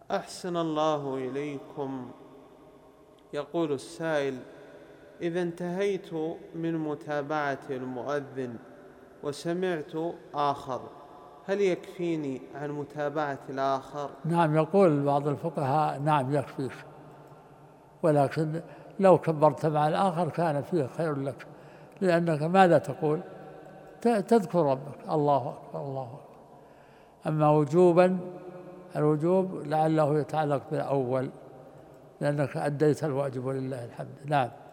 أحسن الله إليكم. يقول السائل: إذا انتهيت من متابعة المؤذن وسمعت آخر، هل يكفيني عن متابعة الآخر؟ نعم، يقول بعض الفقهاء نعم يكفيك، ولكن لو كبرت مع الآخر كان فيه خير لك، لأنك ماذا تقول؟ تذكر ربك، الله أكبر الله أكبر. أما وجوبا، الوجوب لعله يتعلق بالأول، لأنك أديت الواجب ولله الحمد. نعم.